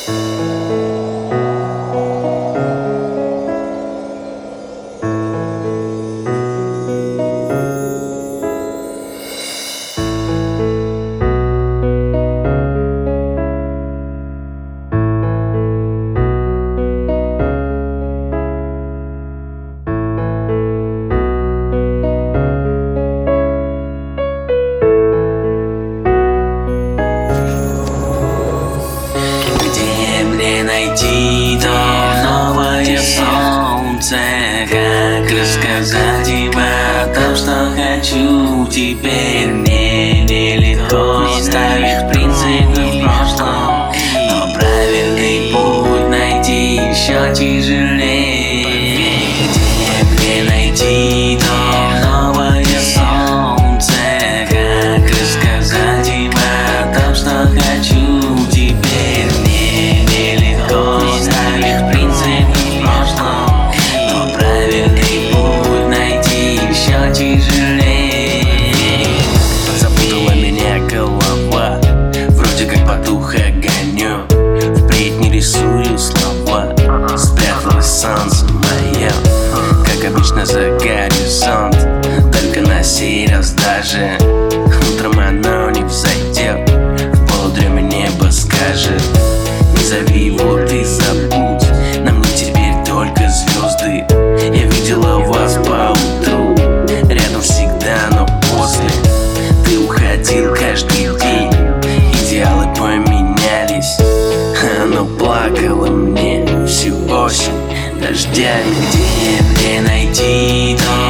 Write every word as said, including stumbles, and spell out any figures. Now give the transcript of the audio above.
Найти то новое солнце, как рассказать тебе о том, что хочу. Теперь мне нелегко ставить принципы в прошлом, но правильный путь найти еще тяжелее. Где мне найти то новое солнце, как рассказать тебе о том, что хочу. Теперь мне нелегко ставить принципы в прошлом, но правильный путь найти еще тяжелее. Запутала меня голова, вроде как потух огонек. Впредь не рисую слова, спряталось солнце мое, как обычно за горизонт. Только на сей раз даже утром оно не взойдет, в полудреме небо скажет: не зови, вот и забудь, нам не теперь только звезды. Я видела вас поутру, рядом всегда, но после ты уходил каждый день. Идеалы поменялись, оно плакало мне всю осень дождями. Где мне найти то